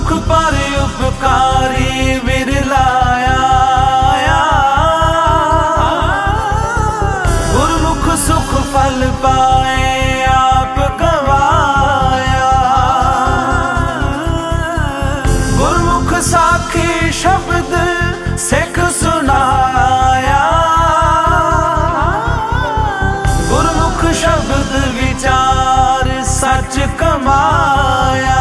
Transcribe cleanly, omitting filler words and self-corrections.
दुख पर उपकारी विरलाया, गुरमुख सुख फल पाए आप गवाया। गुरमुख साखी शब्द सिख सुनाया, गुरमुख शब्द विचार सच कमाया।